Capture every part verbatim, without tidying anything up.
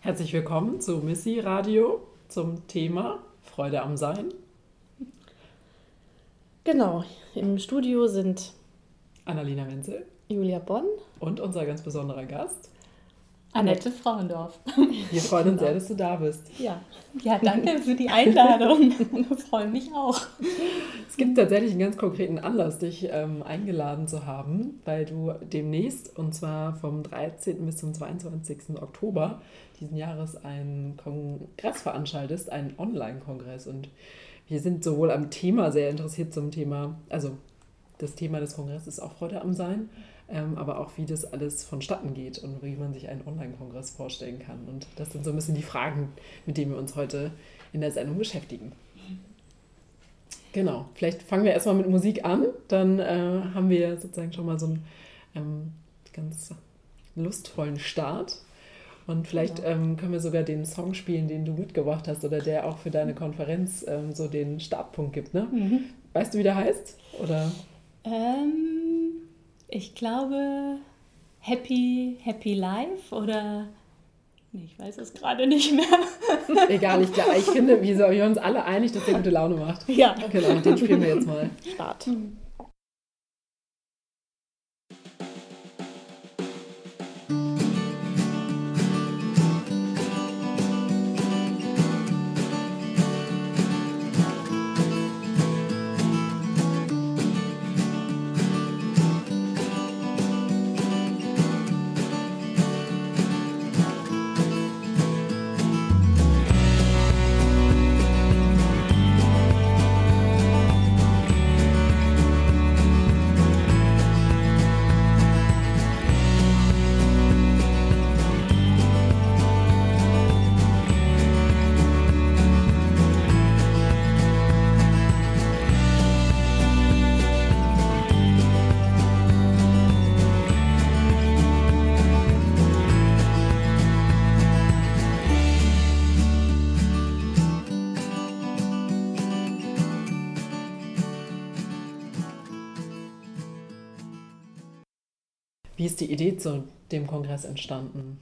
Herzlich willkommen zu Missy Radio zum Thema Freude am Sein. Genau, im Studio sind Annalena Wenzel Julia Bonn und unser ganz besonderer Gast Annette Frauendorf. Wir freuen uns sehr, dass du da bist. Ja, ja danke für die Einladung. Ich freue mich auch. Es gibt tatsächlich einen ganz konkreten Anlass, dich ähm, eingeladen zu haben, weil du demnächst, und zwar vom dreizehnten bis zum zweiundzwanzigsten Oktober diesen Jahres, einen Kongress veranstaltest, einen Online-Kongress. Und wir sind sowohl am Thema sehr interessiert zum Thema, also das Thema des Kongresses ist auch Freude am Sein, ähm, aber auch wie das alles vonstatten geht und wie man sich einen Online-Kongress vorstellen kann. Und das sind so ein bisschen die Fragen, mit denen wir uns heute in der Sendung beschäftigen. Genau, vielleicht fangen wir erstmal mit Musik an, dann äh, haben wir sozusagen schon mal so einen ähm, ganz lustvollen Start. Und vielleicht ja. ähm, können wir sogar den Song spielen, den du mitgebracht hast oder der auch für deine Konferenz ähm, so den Startpunkt gibt, ne? Mhm. Weißt du, wie der heißt? Oder? Ähm, ich glaube Happy, Happy Life oder nee, ich weiß es gerade nicht mehr. Egal, ich, ich finde, wir sind uns alle einig, dass der gute Laune macht. Ja. Genau, den spielen wir jetzt mal. Start. Mhm. Wie ist die Idee zu dem Kongress entstanden?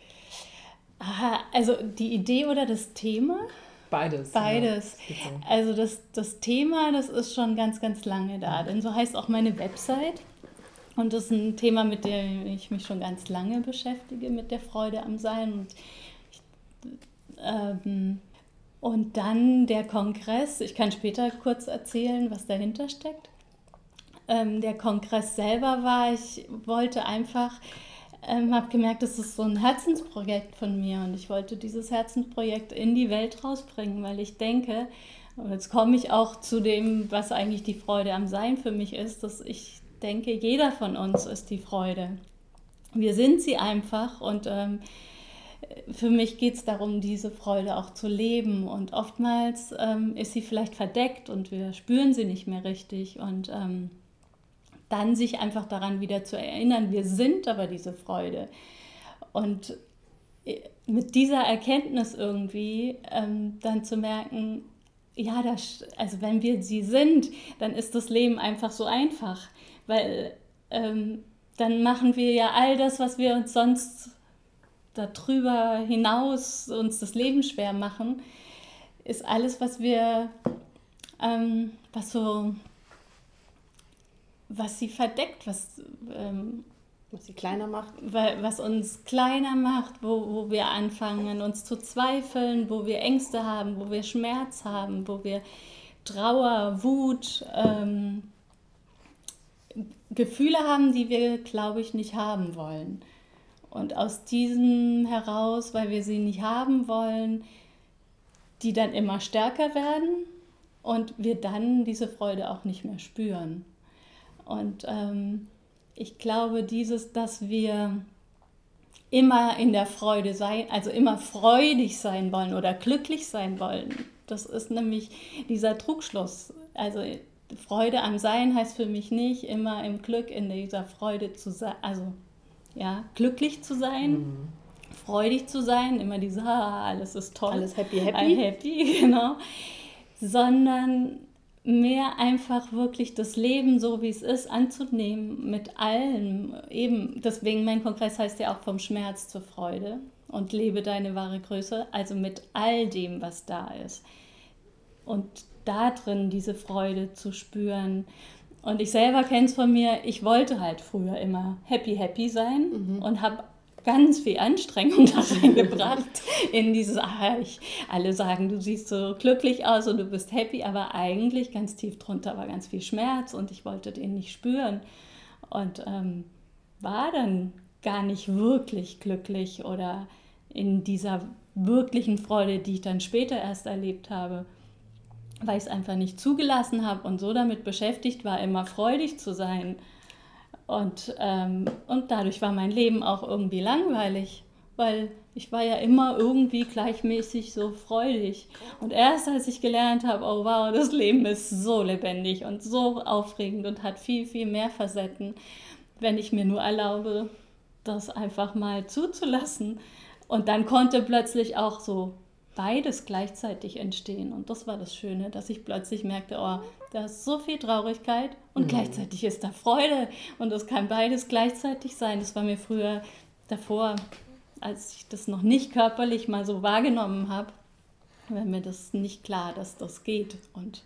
Also die Idee oder das Thema? Beides. Beides. Ja, also das, das Thema, das ist schon ganz, ganz lange da. Denn so heißt auch meine Website. Und das ist ein Thema, mit dem ich mich schon ganz lange beschäftige, mit der Freude am Sein. Und, ich, ähm, und dann der Kongress. Ich kann später kurz erzählen, was dahinter steckt. Ähm, der Kongress selber war, ich wollte einfach, ähm, habe gemerkt, das ist so ein Herzensprojekt von mir und ich wollte dieses Herzensprojekt in die Welt rausbringen, weil ich denke, und jetzt komme ich auch zu dem, was eigentlich die Freude am Sein für mich ist, dass ich denke, jeder von uns ist die Freude. Wir sind sie einfach und ähm, für mich geht es darum, diese Freude auch zu leben und oftmals ähm, ist sie vielleicht verdeckt und wir spüren sie nicht mehr richtig und ähm, dann sich einfach daran wieder zu erinnern, wir sind aber diese Freude. Und mit dieser Erkenntnis irgendwie ähm, dann zu merken, ja, das, also wenn wir sie sind, dann ist das Leben einfach so einfach. Weil ähm, dann machen wir ja all das, was wir uns sonst darüber hinaus uns das Leben schwer machen, ist alles, was wir, ähm, was so... was sie verdeckt, was, ähm, was sie kleiner macht, was uns kleiner macht, wo, wo wir anfangen, uns zu zweifeln, wo wir Ängste haben, wo wir Schmerz haben, wo wir Trauer, Wut, ähm, Gefühle haben, die wir, glaube ich, nicht haben wollen. Und aus diesem heraus, weil wir sie nicht haben wollen, die dann immer stärker werden und wir dann diese Freude auch nicht mehr spüren. Und ähm, ich glaube, dieses, dass wir immer in der Freude sein, also immer freudig sein wollen oder glücklich sein wollen, das ist nämlich dieser Trugschluss. Also Freude am Sein heißt für mich nicht immer im Glück, in dieser Freude zu sein, also ja, glücklich zu sein, mhm. freudig zu sein, immer diese, ah, alles ist toll. Alles happy, happy. I'm happy, genau. Sondern mehr einfach wirklich das Leben so, wie es ist, anzunehmen mit allem. Eben, deswegen mein Kongress heißt ja auch vom Schmerz zur Freude. und lebe deine wahre Größe, also mit all dem, was da ist. Und da drin diese Freude zu spüren. Und ich selber kenne es von mir, ich wollte halt früher immer happy, happy sein mhm. und habe ganz viel Anstrengung da reingebracht in dieses, ah, ich, alle sagen, du siehst so glücklich aus und du bist happy, aber eigentlich ganz tief drunter war ganz viel Schmerz und ich wollte den nicht spüren und ähm, war dann gar nicht wirklich glücklich oder in dieser wirklichen Freude, die ich dann später erst erlebt habe, weil ich es einfach nicht zugelassen habe und so damit beschäftigt war, immer freudig zu sein. Und, ähm, und dadurch war mein Leben auch irgendwie langweilig, weil ich war ja immer irgendwie gleichmäßig so freudig. Und erst als ich gelernt habe, oh wow, das Leben ist so lebendig und so aufregend und hat viel, viel mehr Facetten, wenn ich mir nur erlaube, das einfach mal zuzulassen. Und dann konnte plötzlich auch so beides gleichzeitig entstehen. Und das war das Schöne, dass ich plötzlich merkte, oh, da ist so viel Traurigkeit und mhm. gleichzeitig ist da Freude. Und das kann beides gleichzeitig sein. Das war mir früher davor, als ich das noch nicht körperlich mal so wahrgenommen habe, war mir das nicht klar, dass das geht. Und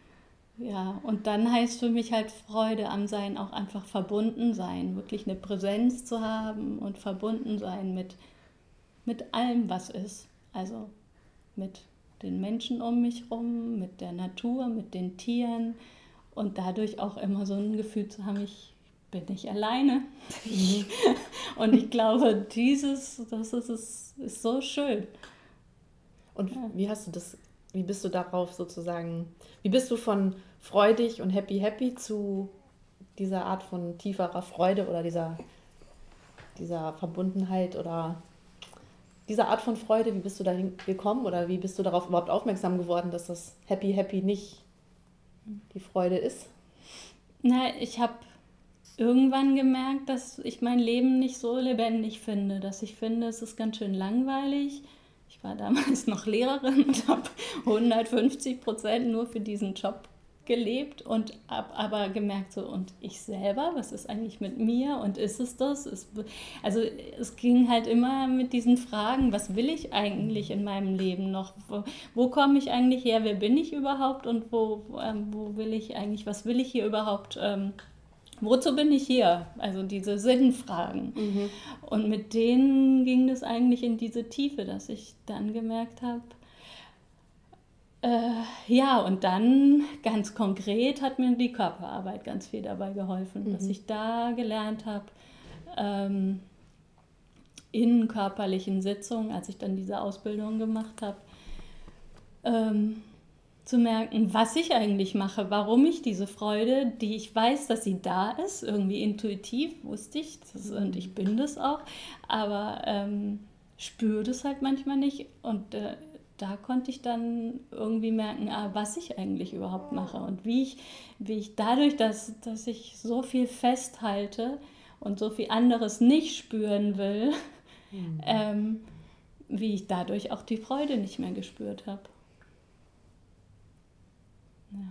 ja, und dann heißt für mich halt Freude am Sein auch einfach verbunden sein, wirklich eine Präsenz zu haben und verbunden sein mit, mit allem, was ist. Also mit den Menschen um mich rum, mit der Natur, mit den Tieren und dadurch auch immer so ein Gefühl zu haben, ich bin nicht alleine. Mhm. Und ich glaube, dieses, das ist, ist, ist so schön. Und ja. wie hast du das, wie bist du darauf sozusagen, wie bist du von freudig und happy, happy zu dieser Art von tieferer Freude oder dieser, dieser Verbundenheit oder diese Art von Freude, wie bist du dahin gekommen oder wie bist du darauf überhaupt aufmerksam geworden, dass das Happy Happy nicht die Freude ist? Na, ich habe irgendwann gemerkt, dass ich mein Leben nicht so lebendig finde, dass ich finde, es ist ganz schön langweilig. Ich war damals noch Lehrerin und habe hundertfünfzig Prozent nur für diesen Job gelebt und habe aber gemerkt, so, und ich selber, was ist eigentlich mit mir und ist es das? Ist, also es ging halt immer mit diesen Fragen, was will ich eigentlich in meinem Leben noch? Wo, wo komme ich eigentlich her? Wer bin ich überhaupt? Und wo, ähm, wo will ich eigentlich, was will ich hier überhaupt? Ähm, wozu bin ich hier? Also diese Sinnfragen. Mhm. Und mit denen ging es eigentlich in diese Tiefe, dass ich dann gemerkt habe, Äh, ja, und dann ganz konkret hat mir die Körperarbeit ganz viel dabei geholfen, mhm. dass ich da gelernt habe, ähm, in körperlichen Sitzungen, als ich dann diese Ausbildung gemacht habe, ähm, zu merken, was ich eigentlich mache, warum ich diese Freude, die ich weiß, dass sie da ist, irgendwie intuitiv wusste ich, das, und ich bin das auch, aber ähm, spüre das halt manchmal nicht und äh, da konnte ich dann irgendwie merken, ah, was ich eigentlich überhaupt mache und wie ich, wie ich dadurch, dass, dass ich so viel festhalte und so viel anderes nicht spüren will, mhm. ähm, wie ich dadurch auch die Freude nicht mehr gespürt habe. Ja.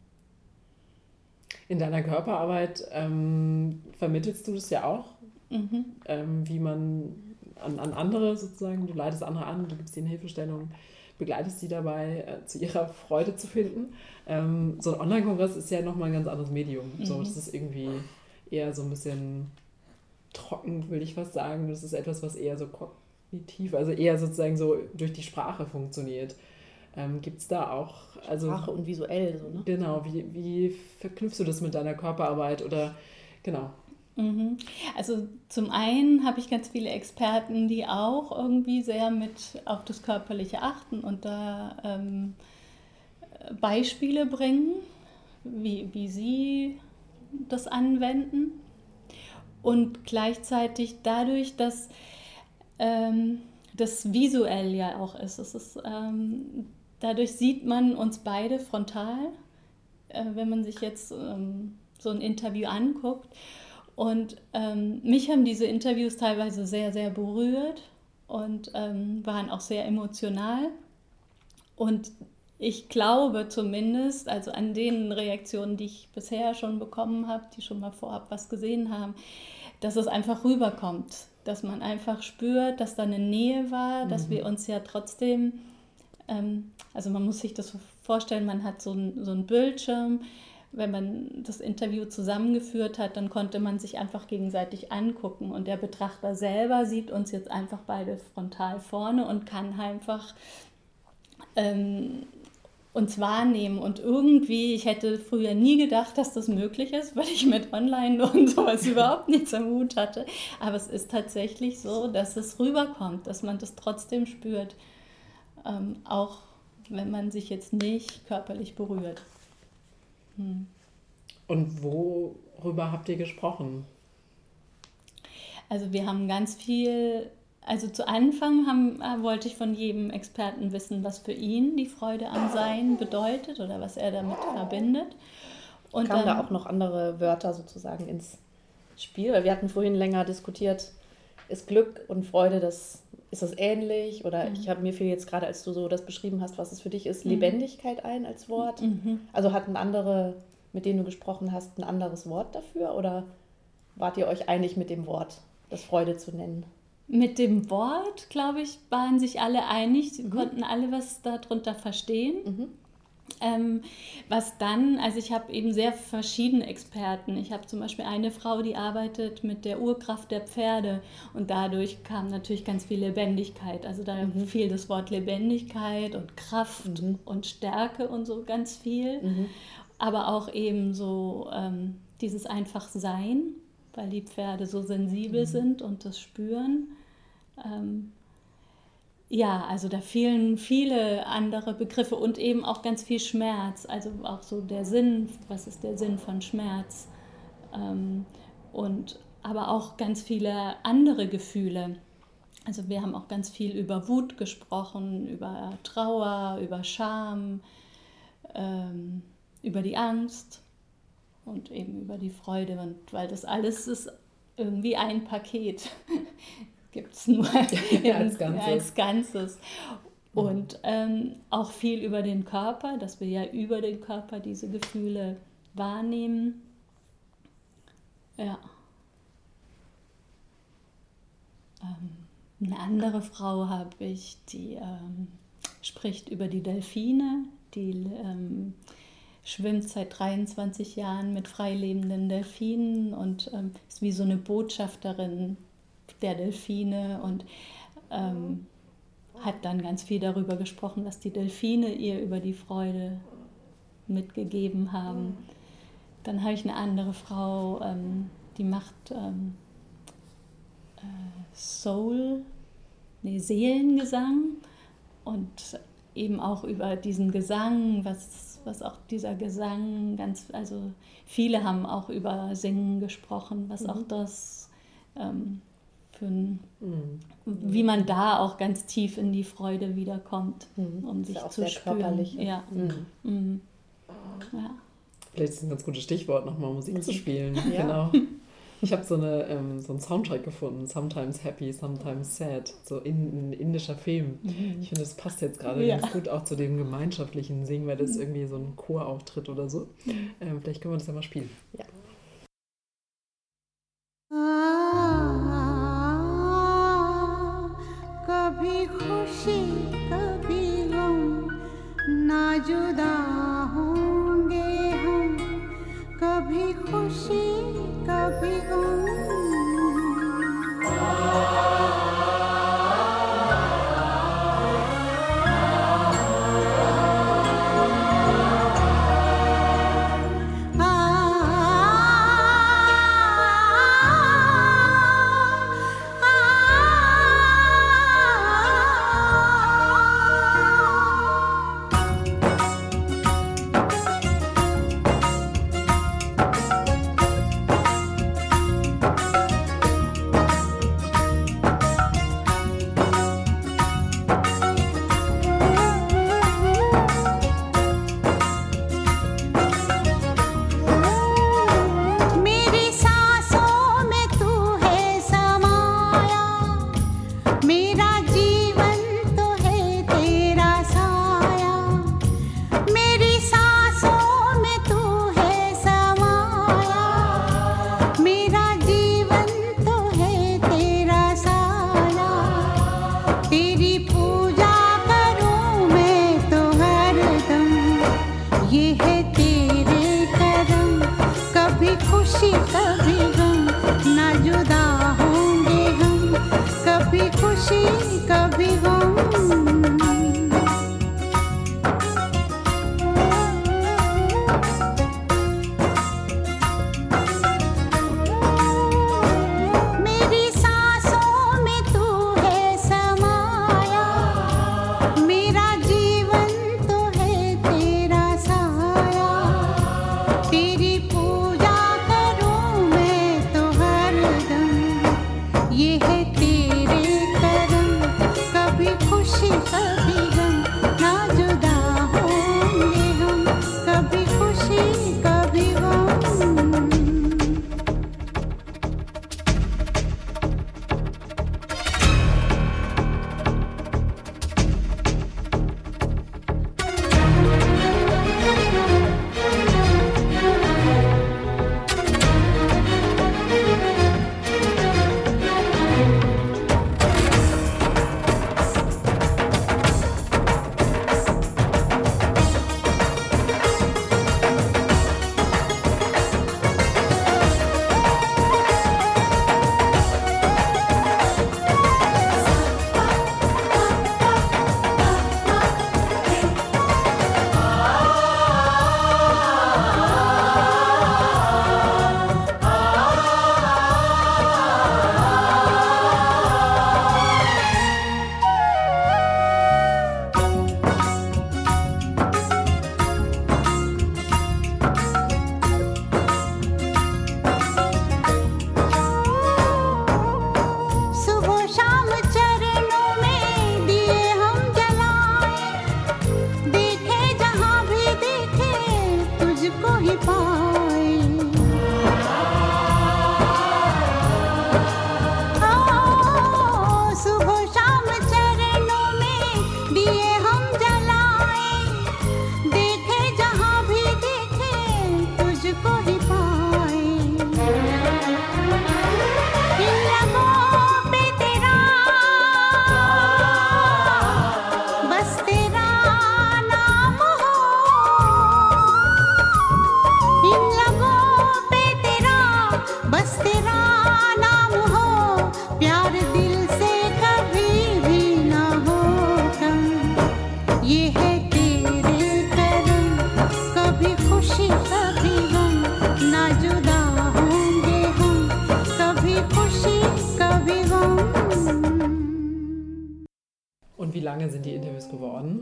In deiner Körperarbeit ähm, vermittelst du das ja auch, mhm. ähm, wie man an, an andere sozusagen, du leitest andere an, du gibst ihnen Hilfestellung, begleitest sie dabei, äh, zu ihrer Freude zu finden. Ähm, so ein Online-Kongress ist ja nochmal ein ganz anderes Medium. Mhm. So, das ist irgendwie eher so ein bisschen trocken, will ich fast sagen. Das ist etwas, was eher so kognitiv, also eher sozusagen so durch die Sprache funktioniert. Ähm, gibt es da auch... Also, Sprache und visuell so, ne? Genau, wie, wie verknüpfst du das mit deiner Körperarbeit oder genau... Also zum einen habe ich ganz viele Experten, die auch irgendwie sehr mit auf das Körperliche achten und da ähm, Beispiele bringen, wie, wie sie das anwenden. Und gleichzeitig dadurch, dass ähm, das visuell ja auch ist. Es ist ähm, dadurch sieht man uns beide frontal, äh, wenn man sich jetzt ähm, so ein Interview anguckt. Und ähm, mich haben diese Interviews teilweise sehr, sehr berührt und ähm, waren auch sehr emotional. Und ich glaube zumindest, also an den Reaktionen, die ich bisher schon bekommen habe, die schon mal vorab was gesehen haben, dass es einfach rüberkommt, dass man einfach spürt, dass da eine Nähe war, dass Mhm. wir uns ja trotzdem, ähm, also man muss sich das so vorstellen, man hat so, ein, so einen Bildschirm, wenn man das Interview zusammengeführt hat, dann konnte man sich einfach gegenseitig angucken und der Betrachter selber sieht uns jetzt einfach beide frontal vorne und kann einfach ähm, uns wahrnehmen und irgendwie, ich hätte früher nie gedacht, dass das möglich ist, weil ich mit Online und sowas überhaupt nichts am Hut hatte, aber es ist tatsächlich so, dass es rüberkommt, dass man das trotzdem spürt, ähm, auch wenn man sich jetzt nicht körperlich berührt. Hm. Und worüber habt ihr gesprochen? Also wir haben ganz viel, also zu Anfang haben, äh, wollte ich von jedem Experten wissen, was für ihn die Freude am Sein bedeutet oder was er damit verbindet. Und Kamen dann, da auch noch andere Wörter sozusagen ins Spiel? Weil wir hatten vorhin länger diskutiert, ist Glück und Freude, das, ist das ähnlich? Oder Mhm. ich habe mir fiel jetzt gerade, als du so das beschrieben hast, was es für dich ist, Mhm. Lebendigkeit ein als Wort. Mhm. Also hatten andere, mit denen du gesprochen hast, ein anderes Wort dafür? Oder wart ihr euch einig mit dem Wort, das Freude zu nennen? Mit dem Wort, glaube ich, waren sich alle einig, sie Mhm. konnten alle was darunter verstehen. Mhm. Ähm, was dann, also ich habe eben sehr verschiedene Experten. Ich habe zum Beispiel eine Frau, die arbeitet mit der Urkraft der Pferde und dadurch kam natürlich ganz viel Lebendigkeit. Also da Mhm. fiel das Wort Lebendigkeit und Kraft Mhm. und Stärke und so ganz viel. Mhm. Aber auch eben so ähm, dieses einfach Sein, weil die Pferde so sensibel Mhm. sind und das spüren. Ähm, ja, also da fehlen viele andere Begriffe und eben auch ganz viel Schmerz. Also auch so der Sinn, was ist der Sinn von Schmerz? Ähm, und aber auch ganz viele andere Gefühle. Also wir haben auch ganz viel über Wut gesprochen, über Trauer, über Scham, ähm, über die Angst und eben über die Freude. Und weil das alles ist irgendwie ein Paket. Gibt es nur Als Ganzes. als Ganzes. Und ähm, auch viel über den Körper, dass wir ja über den Körper diese Gefühle wahrnehmen. Ja. Ähm, eine andere Frau habe ich, die ähm, spricht über die Delfine, die ähm, schwimmt seit dreiundzwanzig Jahren mit freilebenden Delfinen und ähm, ist wie so eine Botschafterin der Delfine und ähm, hat dann ganz viel darüber gesprochen, was die Delfine ihr über die Freude mitgegeben haben. Dann habe ich eine andere Frau, ähm, die macht ähm, äh, Soul, nee, Seelengesang und eben auch über diesen Gesang, was, was auch dieser Gesang ganz, also viele haben auch über Singen gesprochen, was Mhm. auch das ähm, für ein, Mhm. wie man da auch ganz tief in die Freude wiederkommt, Mhm. um Ist sich ja auch zu sehr spüren. körperlich. Ja. Mhm. Mhm. Ja. Vielleicht ist es ein ganz gutes Stichwort, nochmal Musik Musik. zu spielen. Ja. Genau. Ich habe so, eine, ähm, so einen Soundtrack gefunden, Sometimes Happy, Sometimes Sad, so in, ein indischer Film. Mhm. Ich finde, das passt jetzt gerade Ja. ganz gut auch zu dem gemeinschaftlichen Singen, weil das irgendwie so ein Chorauftritt oder so. Ähm, vielleicht können wir das ja mal spielen. Ja. कभी खुशी कभी गम ना जुदा होंगे हम कभी खुशी कभी गम कभी गम मेरी सांसों में तू है समाया मेरा जीवन तो है तेरा साया तेरी पूजा करूं मैं तो हरदम ये है तेरे करम कभी खुशी कभी गम ना जुदा होंगे हम कभी खुशी कभी गम सुबह शाम चरणों में दिए हम जलाए देखे जहां भी देखे तुझको ही पाए ओ, सुबह शाम चरणों में दिए हम जलाए देखे जहां भी देखे तुझको ही पाए इन लबों पे तेरा बस तेरा नाम हो इन लबों पे तेरा बस तेरा नाम हो प्यार दिल से कभी भी ना हो कम ये है तेरे करम कभी खुशी कभी गम ना जुदा होंगे हम कभी खुशी कभी गम Und wie lange sind die Interviews geworden?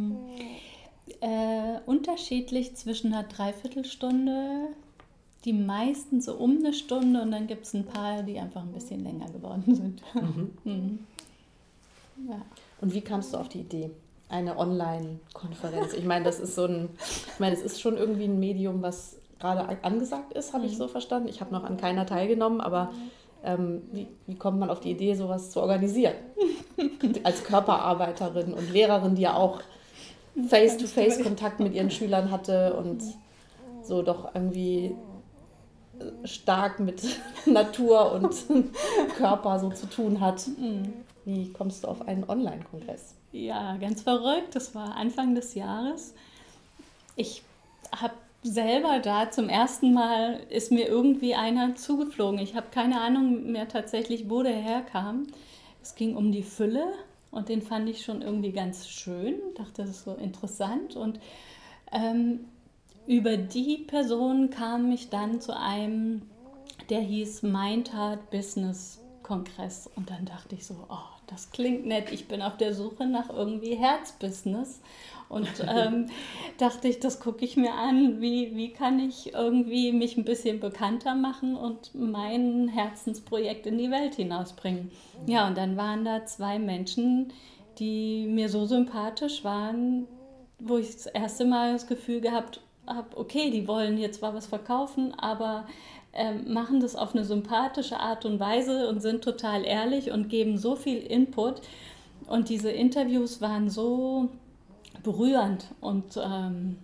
Äh, unterschiedlich zwischen einer Dreiviertelstunde, die meisten so um eine Stunde und dann gibt es ein paar, die einfach ein bisschen länger geworden sind. Mhm. Ja. Und wie kamst du auf die Idee? Eine Online-Konferenz. Ich meine, das ist so ein, ich meine, es ist schon irgendwie ein Medium, was gerade angesagt ist, habe ich so verstanden. Ich habe noch an keiner teilgenommen, aber ähm, wie, wie kommt man auf die Idee, sowas zu organisieren? Als Körperarbeiterin und Lehrerin, die ja auch Face-to-Face-Kontakt mit ihren Schülern hatte und so doch irgendwie stark mit Natur und Körper so zu tun hat. Wie kommst du auf einen Online-Kongress? Ja, ganz verrückt. Das war Anfang des Jahres. Ich habe selber da zum ersten Mal, ist mir irgendwie einer zugeflogen. Ich habe keine Ahnung mehr tatsächlich, wo der herkam. Es ging um die Fülle und den fand ich schon irgendwie ganz schön. Dachte, das ist so interessant. Und ähm, über die Person kam ich dann zu einem, der hieß Mind Heart Business Kongress. Und dann dachte ich so, oh, das klingt nett. Ich bin auf der Suche nach irgendwie Herzbusiness. Und ähm, dachte ich, das gucke ich mir an. Wie, wie kann ich irgendwie mich ein bisschen bekannter machen und mein Herzensprojekt in die Welt hinausbringen? Ja, und dann waren da zwei Menschen, die mir so sympathisch waren, wo ich das erste Mal das Gefühl gehabt habe, okay, die wollen jetzt zwar was verkaufen, aber ähm, machen das auf eine sympathische Art und Weise und sind total ehrlich und geben so viel Input. Und diese Interviews waren so berührend und ähm,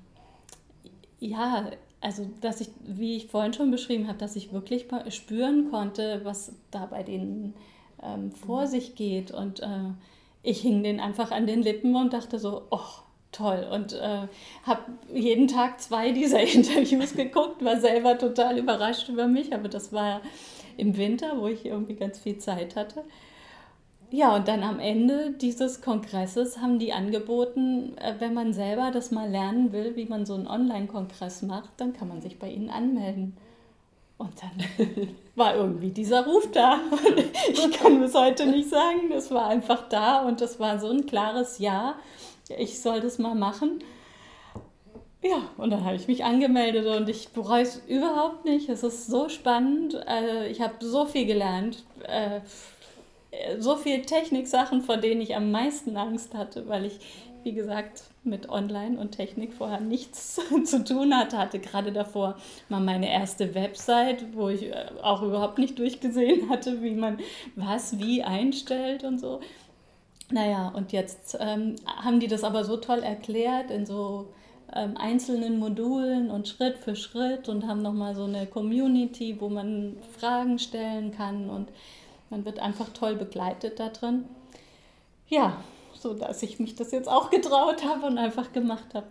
ja, also dass ich, wie ich vorhin schon beschrieben habe, dass ich wirklich spüren konnte, was da bei denen ähm, vor sich geht und äh, ich hing denen einfach an den Lippen und dachte so, oh, toll und äh, habe jeden Tag zwei dieser Interviews geguckt, war selber total überrascht über mich, aber das war im Winter, wo ich irgendwie ganz viel Zeit hatte. Ja, und dann am Ende dieses Kongresses haben die angeboten, äh, wenn man selber das mal lernen will, wie man so einen Online-Kongress macht, dann kann man sich bei ihnen anmelden. Und dann war irgendwie dieser Ruf da. Ich kann bis heute nicht sagen, es war einfach da und es war so ein klares Ja, ich soll das mal machen. Ja, und dann habe ich mich angemeldet und ich bereue es überhaupt nicht. Es ist so spannend. Äh, ich habe so viel gelernt. Äh, so viele Techniksachen, vor denen ich am meisten Angst hatte, weil ich, wie gesagt, mit Online und Technik vorher nichts zu tun hatte. Hatte gerade davor mal meine erste Website, wo ich auch überhaupt nicht durchgesehen hatte, wie man was wie einstellt und so. Naja, und jetzt ähm, haben die das aber so toll erklärt in so ähm, einzelnen Modulen und Schritt für Schritt und haben nochmal so eine Community, wo man Fragen stellen kann und man wird einfach toll begleitet da drin. Ja, so dass ich mich das jetzt auch getraut habe und einfach gemacht habe.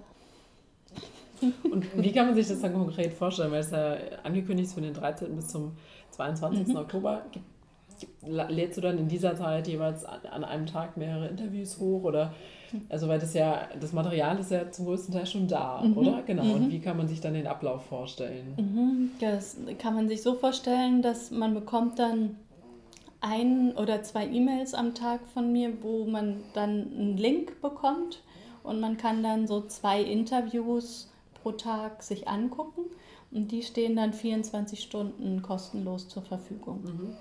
Und wie kann man sich das dann konkret vorstellen? Weil es ja angekündigt ist für den dreizehnten bis zum zweiundzwanzigsten Mhm. Oktober. Lädst du dann in dieser Zeit jeweils an, an einem Tag mehrere Interviews hoch? Oder, also weil das ja, das Material ist ja zum größten Teil schon da, Mhm. oder? Genau. Mhm. Und wie kann man sich dann den Ablauf vorstellen? Mhm. Das kann man sich so vorstellen, dass man bekommt dann ein oder zwei E-Mails am Tag von mir, wo man dann einen Link bekommt und man kann dann so zwei Interviews pro Tag sich angucken und die stehen dann vierundzwanzig Stunden kostenlos zur Verfügung. Mhm.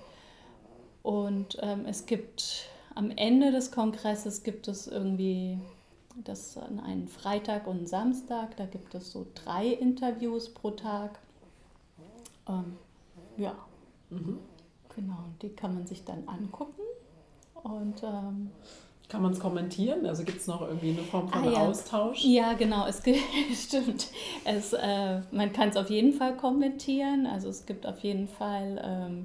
Und ähm, es gibt am Ende des Kongresses gibt es irgendwie das an einen Freitag und einen Samstag, da gibt es so drei Interviews pro Tag. Ähm, ja. Mhm. Genau, die kann man sich dann angucken und ähm, Kann man es kommentieren? Also gibt es noch irgendwie eine Form von Ah, ja. Austausch? ja, genau, es gibt, stimmt. Es, äh, man kann es auf jeden Fall kommentieren, also es gibt auf jeden Fall, ähm,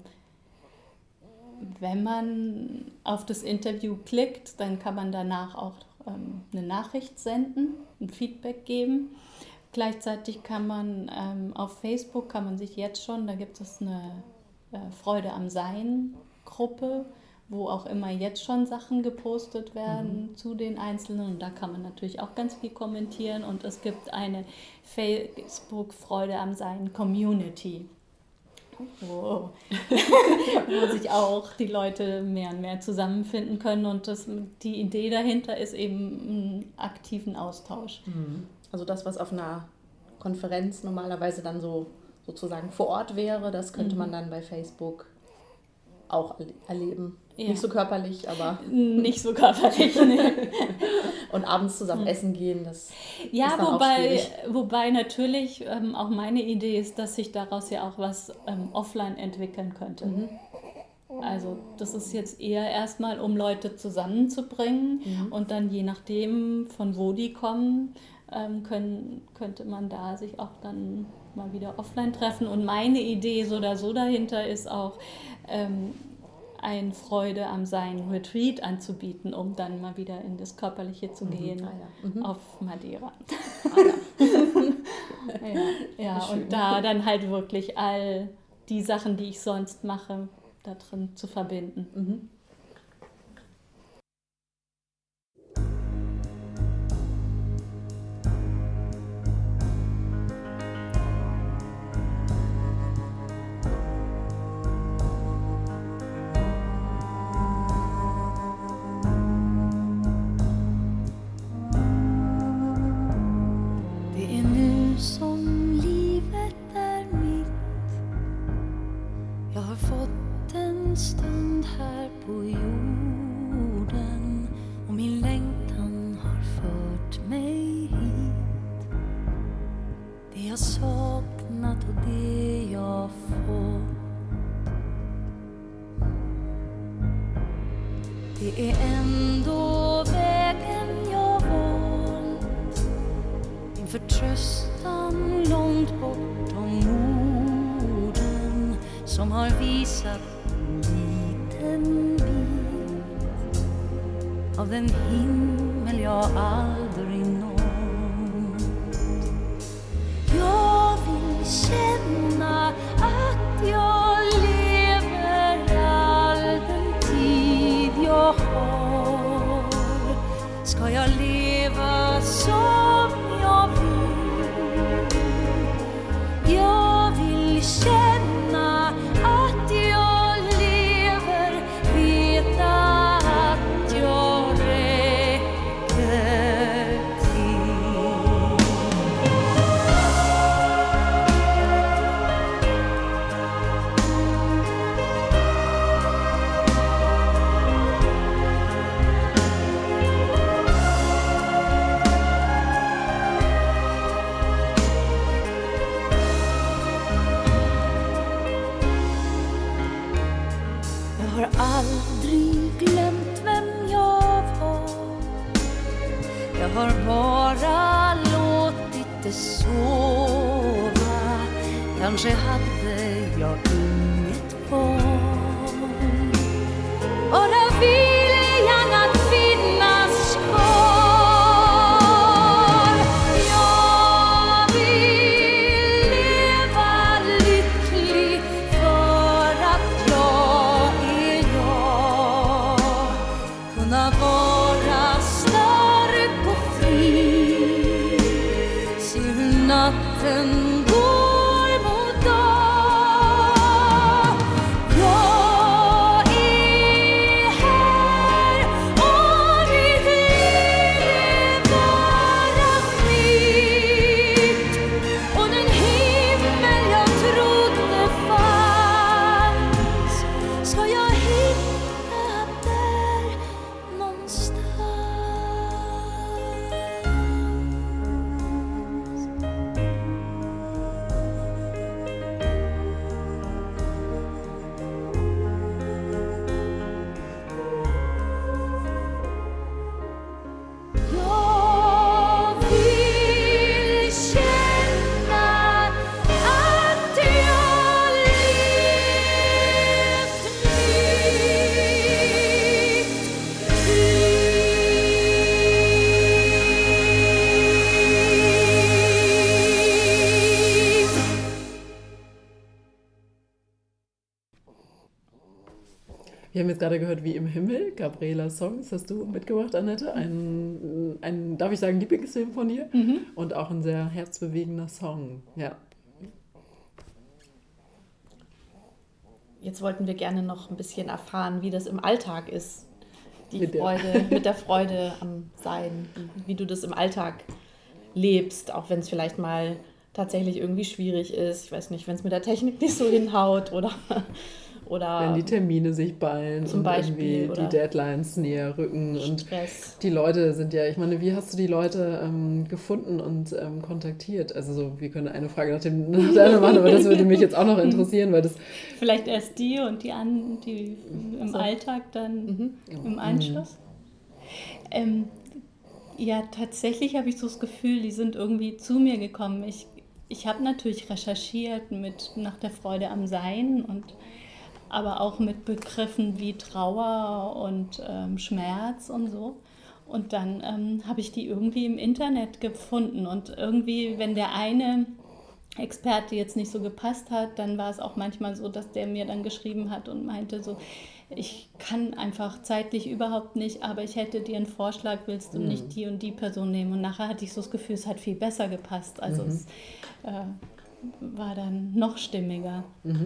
wenn man auf das Interview klickt, dann kann man danach auch ähm, eine Nachricht senden, ein Feedback geben. Gleichzeitig kann man ähm, auf Facebook, kann man sich jetzt schon, da gibt es eine Freude am Sein Gruppe, wo auch immer jetzt schon Sachen gepostet werden mhm. zu den Einzelnen und da kann man natürlich auch ganz viel kommentieren und es gibt eine Facebook Freude am Sein Community, wo, wo sich auch die Leute mehr und mehr zusammenfinden können und das, die Idee dahinter ist eben einen aktiven Austausch. Mhm. Also das, was auf einer Konferenz normalerweise dann so sozusagen vor Ort wäre, das könnte Mhm. man dann bei Facebook auch erle- erleben. Ja. Nicht so körperlich, aber Nicht so körperlich, ne? und abends zusammen essen gehen, das Ja, ist dann auch wobei, schwierig. wobei natürlich ähm, auch meine Idee ist, dass sich daraus ja auch was ähm, offline entwickeln könnte. Mhm. Also das ist jetzt eher erstmal, um Leute zusammenzubringen Mhm. und dann je nachdem, von wo die kommen, ähm, können, könnte man da sich auch dann mal wieder offline treffen. Und meine Idee so oder so dahinter ist auch, ähm, ein Freude am Sein Retreat anzubieten, um dann mal wieder in das Körperliche zu gehen. Ah, ja. Mhm. Auf Madeira. Ah, ja. Ja, ja Schön. und da dann halt wirklich all die Sachen, die ich sonst mache, da drin zu verbinden. Mhm. Det är nu som livet är mitt. Jag har fått en stund här på jorden och min längtan har fört mig hit. Det jag saknat och det jag fått. Det är ändå vägen jag valt. Min förtröstan långt bortom orden som har visat en liten bit av den himmel jag aldrig nått. Jag vill känna att jag lever all den tid jag har. ska jag leva som jag vill. Jag vill känna att jag lever, veta att jag räcker till. Jag har aldrig glömt vem jag var. Jag har bara låtit det sova. Kanske hade jag inget val. Bara viljan att finnas kvar. Jag vill leva lycklig för att jag är jag. Kunna vara stark och fri. Se hur natten går mot dag. Jag är här och mitt liv är bara mitt. Och den himmel jag trodde fanns ska jag hitta där någonstans. Jag vill känna att jag levt mitt liv. Wir haben jetzt gerade gehört, Wie im Himmel, Gabrielas Songs, hast du mitgebracht, Annette. Ein, ein, darf ich sagen, Lieblingsfilm von dir und auch ein sehr herzbewegender Song. Ja. Jetzt wollten wir gerne noch ein bisschen erfahren, wie das im Alltag ist. Die Mit der- Freude, mit der Freude am Sein, wie, wie du das im Alltag lebst, auch wenn es vielleicht mal tatsächlich irgendwie schwierig ist. Ich weiß nicht, wenn es mit der Technik nicht so hinhaut oder, oder Wenn die Termine sich ballen Zum und Beispiel, irgendwie oder die Deadlines näher rücken und Stress. die Leute sind ja, ich meine, wie hast du die Leute ähm, gefunden und ähm, kontaktiert? Also so, wir können eine Frage nach, dem, nach der anderen machen, aber das würde mich jetzt auch noch interessieren, weil das Vielleicht erst die und die an, die im So. Alltag dann Mhm. im Anschluss. Ähm, ja, tatsächlich habe ich so das Gefühl, die sind irgendwie zu mir gekommen. Ich, ich habe natürlich recherchiert mit nach der Freude am Sein und aber auch mit Begriffen wie Trauer und ähm, Schmerz und so. Und dann ähm, habe ich die irgendwie im Internet gefunden. Und irgendwie, wenn der eine Experte jetzt nicht so gepasst hat, dann war es auch manchmal so, dass der mir dann geschrieben hat und meinte so, ich kann einfach zeitlich überhaupt nicht, aber ich hätte dir einen Vorschlag, willst du nicht die und die Person nehmen? Und nachher hatte ich so das Gefühl, es hat viel besser gepasst. Also es äh, war dann noch stimmiger.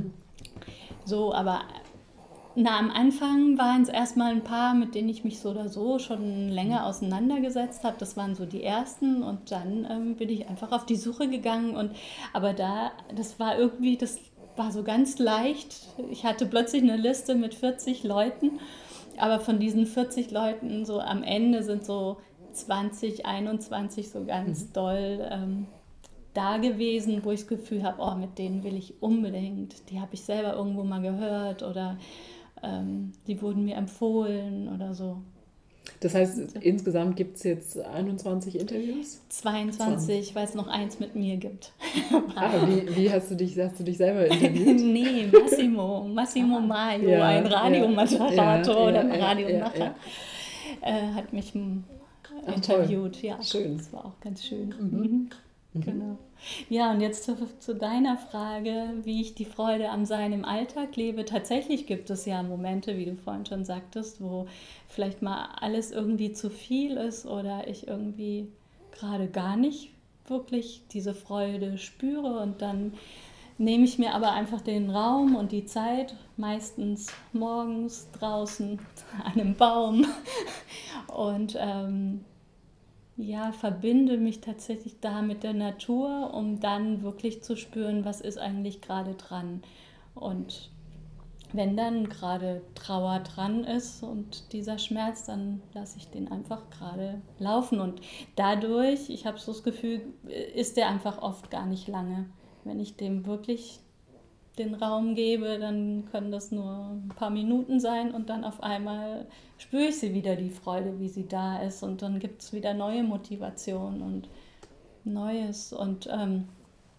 So, aber na, am Anfang waren es erstmal ein paar, mit denen ich mich so oder so schon länger auseinandergesetzt habe. Das waren so die ersten und dann ähm, bin ich einfach auf die Suche gegangen. Und, aber da, das war irgendwie, das war so ganz leicht. Ich hatte plötzlich eine Liste mit vierzig Leuten, aber von diesen vierzig Leuten so am Ende sind so zwanzig, einundzwanzig so ganz doll ähm, da gewesen, wo ich das Gefühl habe, oh, mit denen will ich unbedingt. Die habe ich selber irgendwo mal gehört oder ähm, die wurden mir empfohlen oder so. Das heißt, insgesamt gibt es jetzt einundzwanzig Interviews? zweiundzwanzig, weil es noch eins mit mir gibt. Ah, wie, wie hast du dich, hast du dich selber interviewt? Nee, Massimo, Massimo Maio, Ja, ein Radiomoderator ja, ja, oder ein ja, Radiomacher, ja, Äh, hat mich m, Ach, interviewt. Ja, Schön. das war auch ganz schön. Mhm. Genau. Ja, und jetzt zu, zu deiner Frage, wie ich die Freude am Sein im Alltag lebe. Tatsächlich gibt es ja Momente, wie du vorhin schon sagtest, wo vielleicht mal alles irgendwie zu viel ist oder ich irgendwie gerade gar nicht wirklich diese Freude spüre, und dann nehme ich mir aber einfach den Raum und die Zeit, meistens morgens draußen an einem Baum, und ähm, ja, verbinde mich tatsächlich da mit der Natur, um dann wirklich zu spüren, was ist eigentlich gerade dran. Und wenn dann gerade Trauer dran ist und dieser Schmerz, dann lasse ich den einfach gerade laufen. Und dadurch, ich habe so das Gefühl, ist der einfach oft gar nicht lange. Wenn ich dem wirklich den Raum gebe, dann können das nur ein paar Minuten sein, und dann auf einmal spüre ich sie wieder, die Freude, wie sie da ist, und dann gibt es wieder neue Motivation und Neues. Und ähm,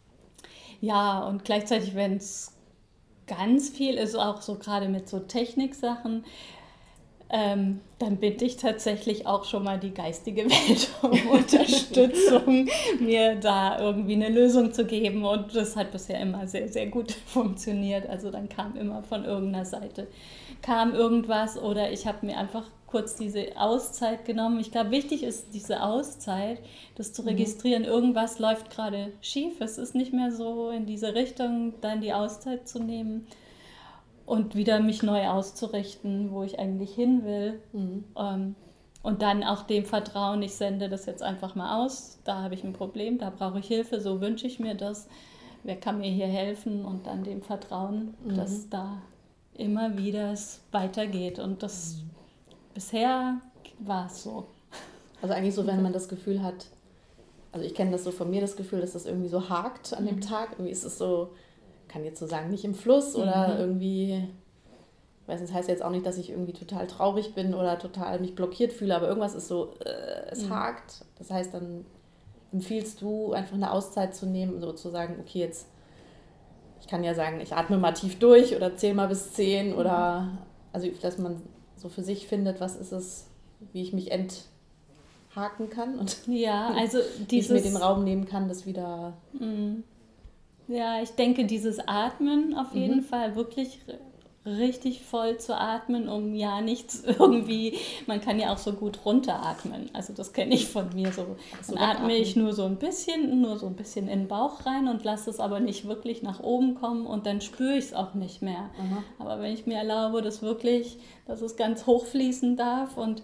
ja, und gleichzeitig, wenn es ganz viel ist, auch so gerade mit so Techniksachen, Ähm, dann bitte ich tatsächlich auch schon mal die geistige Welt um Unterstützung, mir da irgendwie eine Lösung zu geben. Und das hat bisher immer sehr, sehr gut funktioniert. Also dann kam immer von irgendeiner Seite, kam irgendwas, oder ich habe mir einfach kurz diese Auszeit genommen. Ich glaube, wichtig ist diese Auszeit, das zu registrieren. Mhm. Irgendwas läuft gerade schief. Es ist nicht mehr so in diese Richtung, dann die Auszeit zu nehmen. Und wieder mich neu auszurichten, wo ich eigentlich hin will. Mhm. Ähm, und dann auch dem Vertrauen, ich sende das jetzt einfach mal aus, da habe ich ein Problem, da brauche ich Hilfe, so wünsche ich mir das. Wer kann mir hier helfen? Und dann dem Vertrauen, mhm. dass da immer wieder es weitergeht. Und das mhm. bisher war es so. Also eigentlich so, wenn man das Gefühl hat, also ich kenne das so von mir, das Gefühl, dass das irgendwie so hakt an mhm. dem Tag. Irgendwie ist es so, kann jetzt so sagen, nicht im Fluss oder mhm. irgendwie, ich weiß nicht, das heißt jetzt auch nicht, dass ich irgendwie total traurig bin oder total mich blockiert fühle, aber irgendwas ist so, äh, es mhm. hakt. Das heißt, dann empfiehlst du, einfach eine Auszeit zu nehmen, so zu sagen, okay, jetzt, ich kann ja sagen, ich atme mal tief durch oder zähle mal bis zehn, mhm. oder, also dass man so für sich findet, was ist es, wie ich mich enthaken kann und ja, also dieses, wie ich mir den Raum nehmen kann, das wieder... Mhm. Ja, ich denke, dieses Atmen auf jeden mhm. Fall, wirklich richtig voll zu atmen, um ja nichts irgendwie, man kann ja auch so gut runteratmen, also das kenne ich von mir so. Dann atme ich nur so ein bisschen, nur so ein bisschen in den Bauch rein und lasse es aber nicht wirklich nach oben kommen, und dann spüre ich es auch nicht mehr. Mhm. Aber wenn ich mir erlaube, das wirklich, dass es ganz hochfließen darf, und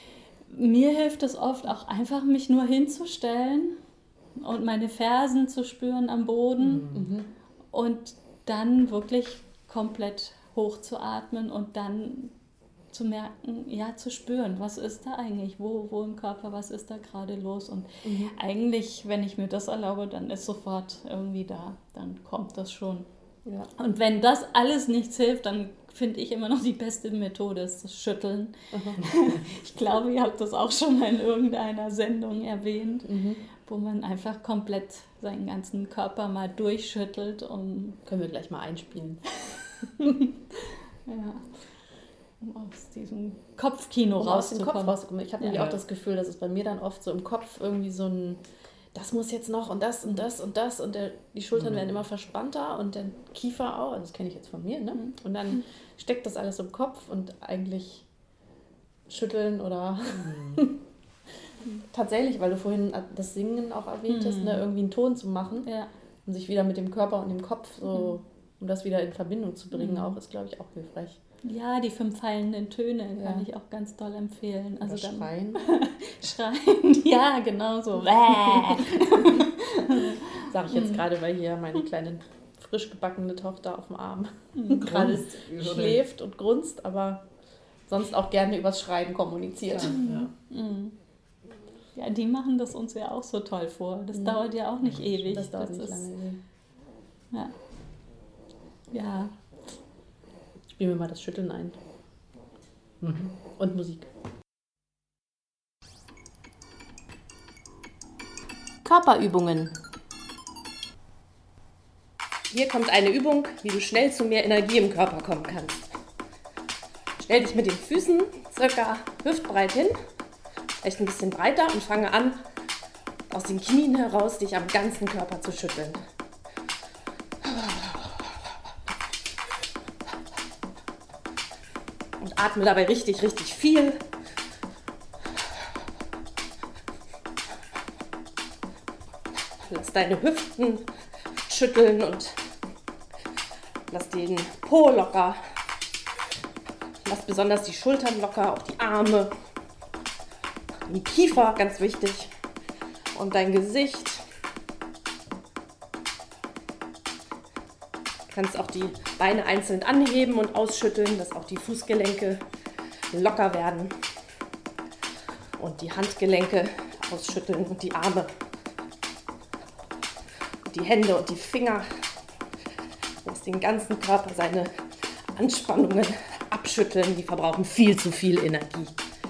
mir hilft es oft auch einfach, mich nur hinzustellen und meine Fersen zu spüren am Boden mhm. und dann wirklich komplett hochzuatmen und dann zu merken, ja, zu spüren, was ist da eigentlich, wo, wo im Körper, was ist da gerade los, und mhm. eigentlich, wenn ich mir das erlaube, dann ist sofort irgendwie da, dann kommt das schon. Ja. Und wenn das alles nichts hilft, dann finde ich immer noch die beste Methode ist das Schütteln. Mhm. Ich glaube, ihr habt das auch schon mal in irgendeiner Sendung erwähnt, mhm. wo man einfach komplett seinen ganzen Körper mal durchschüttelt. Um Können wir gleich mal einspielen. Ja, um aus diesem Kopfkino um rauszukommen. Aus dem Kopf rauszukommen. Ich habe ja. nämlich auch das Gefühl, dass es bei mir dann oft so im Kopf irgendwie so ein, das muss jetzt noch und das und das und das, und der, die Schultern mhm. werden immer verspannter und der Kiefer auch, also das kenne ich jetzt von mir, ne? Und dann mhm. steckt das alles im Kopf, und eigentlich schütteln oder mhm. tatsächlich, weil du vorhin das Singen auch erwähntest, mhm. ne, irgendwie einen Ton zu machen ja. und sich wieder mit dem Körper und dem Kopf so, mhm. um das wieder in Verbindung zu bringen, mhm. auch ist, glaube ich, auch hilfreich. Ja, die fünf fallenden Töne ja. kann ich auch ganz doll empfehlen. Also Oder schreien. Schreien, ja, genau so. Sag ich jetzt gerade, weil hier meine kleine frisch gebackene Tochter auf dem Arm gerade schläft und grunzt, aber sonst auch gerne übers Schreien kommuniziert. Ja, ja. ja, die machen das uns ja auch so toll vor. Das mhm. dauert ja auch nicht ewig. Das dauert das nicht ist, lange. Ja. Ja. Spielen wir mal das Schütteln ein. Mhm. Und Musik. Körperübungen. Hier kommt eine Übung, wie du schnell zu mehr Energie im Körper kommen kannst. Stell dich mit den Füßen circa hüftbreit hin, vielleicht ein bisschen breiter, und fange an, aus den Knien heraus dich am ganzen Körper zu schütteln. Und atme dabei richtig, richtig viel. Lass deine Hüften schütteln und lass den Po locker. Lass besonders die Schultern locker, auch die Arme. Den Kiefer, ganz wichtig. Und dein Gesicht. Du kannst auch die Beine einzeln anheben und ausschütteln, dass auch die Fußgelenke locker werden. Und die Handgelenke ausschütteln und die Arme. Und die Hände und die Finger. Lass den ganzen Körper seine Anspannungen abschütteln. Die verbrauchen viel zu viel Energie.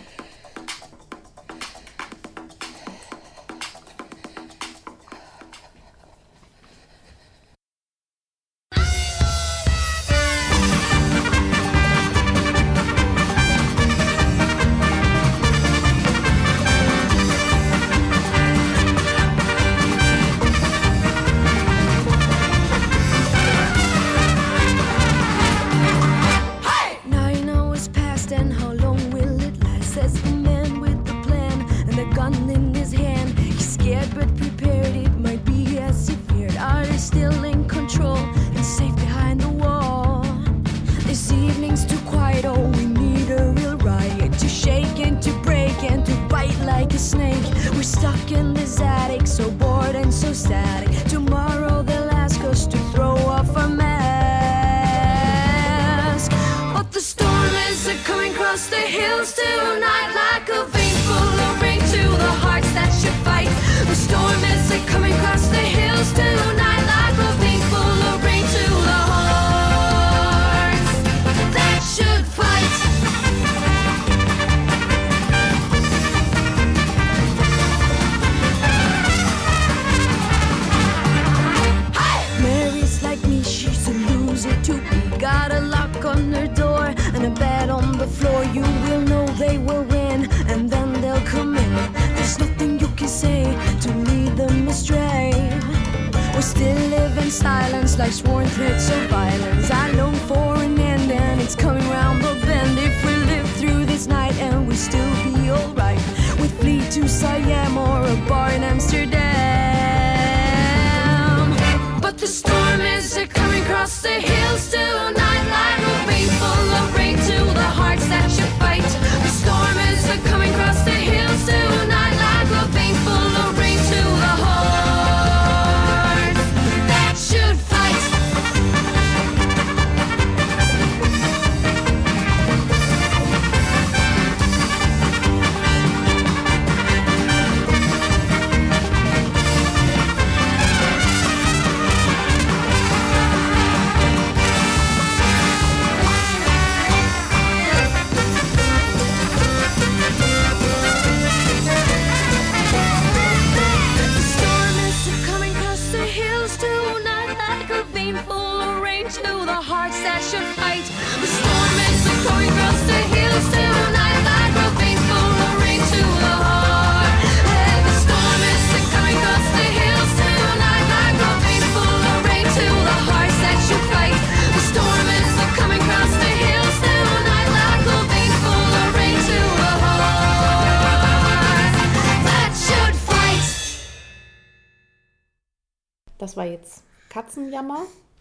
Das war jetzt Katzenjammer,